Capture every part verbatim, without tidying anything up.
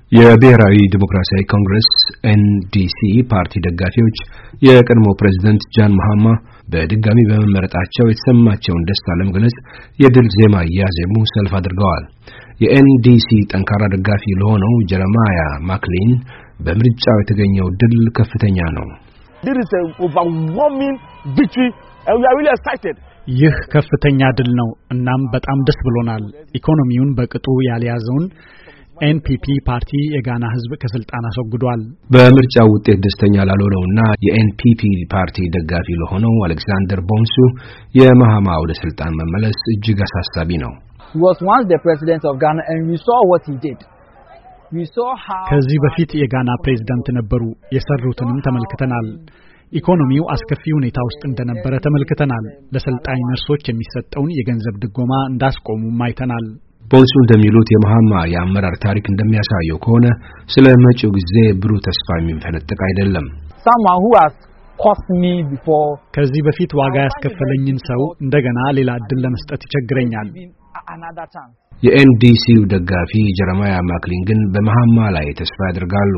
የብሔራዊ ዲሞክራሲያዊ ኮንግረስ ኤን ዲ ሲ ፓርቲ ደጋፊዎች የቀድሞ ፕሬዝዳንት ጃን ማሃማ በድጋሚ በመመረጣቸው የተሰማቸውን ደስታ ለመግለጽ የድል ዜማ እያዜሙ ሰልፍ አድርገዋል። የኤን ዲ ሲ ጠንካራ ደጋፊ ለሆነው ጀረማያ ማክሊን በምርጫው የተገኘው ድል ከፍተኛ ነው። This is an overwhelming victory and we are really excited. ይህ ከፍተኛ ድል ነው እናም በጣም ደስ ብሎናል። ኢኮኖሚውን በቅጡ ያልያዘውን ኤን ፒ ፒ ፓርቲ የጋና ህዝብ ከስልጣን አስወግዷል። በምርጫው ውጤት ደስተኛ ላልሆነውና የኤን ፒ ፒ ፓርቲ ደጋፊ ለሆነው አሌክሳንደር ቦንሱ የማሃማ ወደ ስልጣን መመለስ እጅግ አሳሳቢ ነው። He was once the president of Ghana and we saw what he did. We saw how ከዚህ በፊት የጋና ፕሬዝዳንት ነበሩ። የሰሩትንም ተመልክተናል። ኢኮኖሚው አስከፊ ሁኔታ ውስጥ እንደነበረ ተመልክተናል። ለሰልጣኝ ነርሶች የሚሰጠውን የገንዘብ ድጎማ እንዳስቆሙ አይተናል። ቦንሱ እንደሚሉት የማሃማ የአመራር ታሪክ እንደሚያሳየው ከሆነ ስለ መጪው ጊዜ ብሩህ ተስፋ የሚፈነጥቅ አይደለም። someone who has cost me before ከዚህ በፊት ዋጋ ያስከፈለኝን ሰው እንደገና ሌላ እድል ለመስጠት ይቸግረኛል። another chance የኤን ዲ ሲ ደጋፊ ጀረማያ ማክሊን ግን በማሃማ ላይ ተስፋ ያደርጋሉ።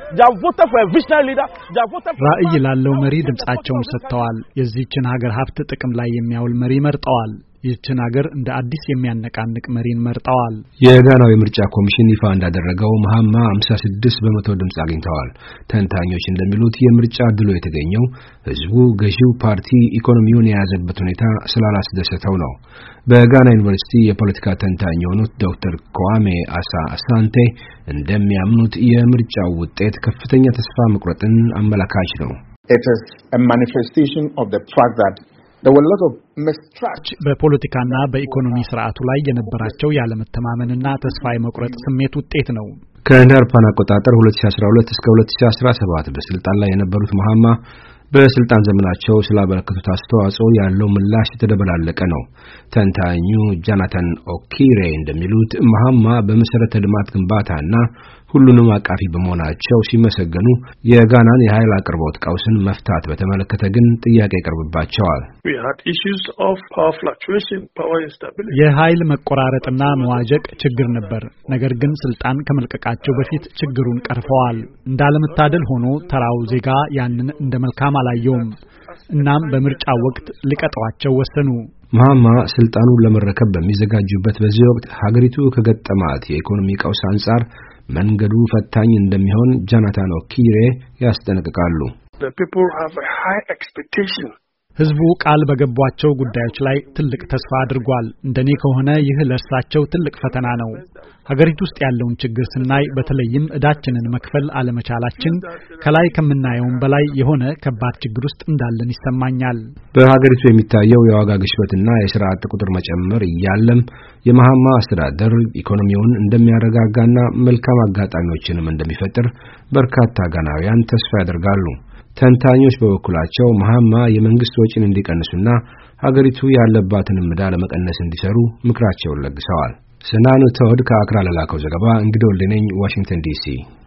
ራዕይ ላለው መሪ ድምጻቸውን ሰጥተዋል። የዚህችን ሀገር ሀብት ጥቅም ላይ የሚያውል መሪ መርጠዋል። ይህችን ሀገር እንደ አዲስ የሚያነቃንቅ መሪን መርጠዋል። የጋናው የምርጫ ኮሚሽን ይፋ እንዳደረገው ማሃማ ሃምሳ ስድስት በመቶ ድምጽ አግኝተዋል። ተንታኞች እንደሚሉት የምርጫ ድሉ የተገኘው ህዝቡ ገዢው ፓርቲ ኢኮኖሚውን የያዘበት ሁኔታ ስላላስደሰተው ነው። በጋና ዩኒቨርሲቲ የፖለቲካ ተንታኝ የሆኑት ዶክተር ኮዋሜ አሳ አሳንቴ እንደሚያምኑት የምርጫው ውጤት ከፍተኛ ተስፋ መቁረጥን አመላካች ነው። It is a manifestation of the fact that there were a lot of mistrust በፖለቲካና በኢኮኖሚ ስርዓቱ ላይ የነበራቸው ያለመተማመንና ተስፋ የመቁረጥ ስሜት ውጤት ነው። ከአውሮፓውያን አቆጣጠር ሁለት ሺህ አስራ ሁለት እስከ ሁለት ሺህ አስራ ሰባት በስልጣን ላይ የነበሩት ማሃማ በስልጣን ዘመናቸው ስላበረከቱት አስተዋጽኦ ያለው ምላሽ የተደበላለቀ ነው። ተንታኙ ጃናታን ኦኪሬ እንደሚሉት ማሃማ በመሰረተ ልማት ግንባታና ሁሉንም አቃፊ በመሆናቸው ሲመሰገኑ የጋናን የኃይል አቅርቦት ቀውስን መፍታት በተመለከተ ግን ጥያቄ ይቀርብባቸዋል። የኃይል መቆራረጥና መዋዠቅ ችግር ነበር። ነገር ግን ስልጣን ከመልቀቃቸው በፊት ችግሩን ቀርፈዋል። እንዳለመታደል ሆኖ ተራው ዜጋ ያንን እንደ መልካም አላየውም። እናም በምርጫው ወቅት ሊቀጧቸው ወሰኑ። ማሃማ ስልጣኑን ለመረከብ በሚዘጋጁበት በዚህ ወቅት ሀገሪቱ ከገጠማት የኢኮኖሚ ቀውስ አንጻር መንገዱ ፈታኝ እንደሚሆን ጃናታን ኦኪሬ ያስጠነቅቃሉ። ህዝቡ ቃል በገቧቸው ጉዳዮች ላይ ትልቅ ተስፋ አድርጓል። እንደኔ ከሆነ ይህ ለእርሳቸው ትልቅ ፈተና ነው። ሀገሪቱ ውስጥ ያለውን ችግር ስናይ በተለይም እዳችንን መክፈል አለመቻላችን ከላይ ከምናየውም በላይ የሆነ ከባድ ችግር ውስጥ እንዳለን ይሰማኛል። በሀገሪቱ የሚታየው የዋጋ ግሽበትና የሥራ አጥ ቁጥር መጨመር እያለም የማሃማ አስተዳደር ኢኮኖሚውን እንደሚያረጋጋና መልካም አጋጣሚዎችንም እንደሚፈጥር በርካታ ጋናውያን ተስፋ ያደርጋሉ። ተንታኞች በበኩላቸው ማሃማ የመንግስት ወጪን እንዲቀንሱና ሀገሪቱ ያለባትን ዕዳ ለመቀነስ እንዲሰሩ ምክራቸውን ለግሰዋል። ሰናኑ ተወድ ከአክራ ለላከው ዘገባ እንግዲህ ወልደነኝ ዋሽንግተን ዲሲ